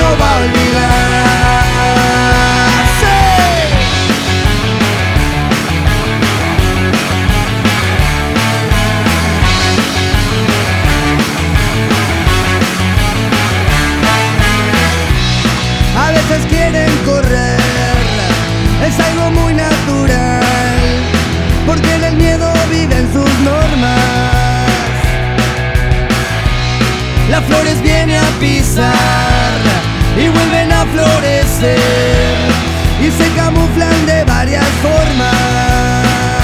no va a olvidar. ¡Sí! A veces quieren correr, es algo muy natural, porque en el miedo viven sus normas. Las flores vienen a pisar y vuelven a florecer, y se camuflan de varias formas.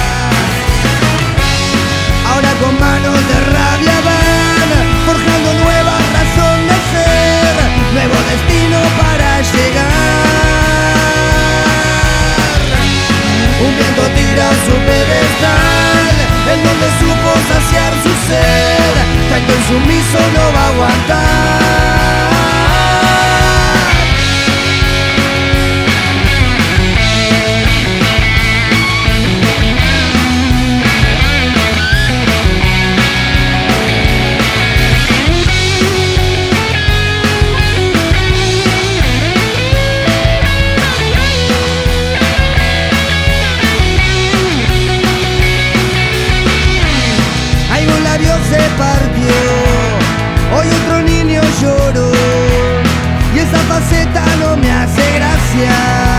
Ahora con manos de rabia van forjando nueva razón de ser, nuevo destino para llegar. Un viento tira su pedestal, en donde supo saciar su sed, tanto insumiso no va a aguantar. Se partió, hoy otro niño lloró, y esa faceta no me hace gracia.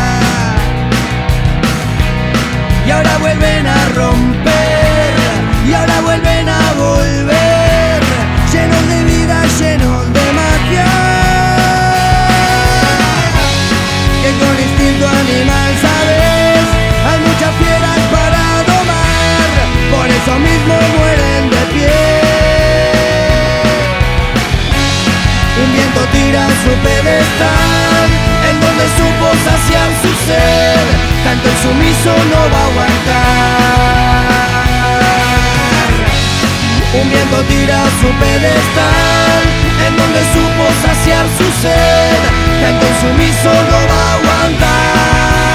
Y ahora vuelven a romper, y ahora vuelven a volver, llenos de vida, llenos de magia, que con instinto animal, sabes, hay muchas fieras para domar, por eso mismo mueren de pie. Un viento tira su pedestal, en donde supo saciar su sed, tanto el sumiso no va a aguantar. Un viento tira su pedestal, en donde supo saciar su sed, tanto el sumiso no va a aguantar.